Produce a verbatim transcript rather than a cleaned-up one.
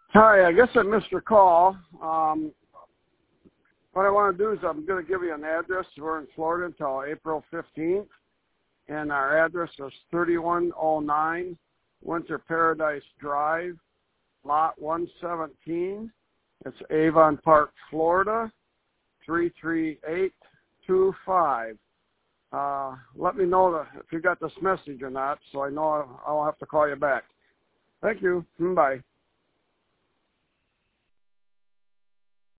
Hi, I guess I missed your call. Um, what I want to do is I'm going to give you an address. We're in Florida until April fifteenth, and our address is thirty-one oh nine Winter Paradise Drive, Lot one seventeen. It's Avon Park, Florida, three three eight two five. Uh, let me know the, if you got this message or not, so I know I'll have to call you back. Thank you. Bye.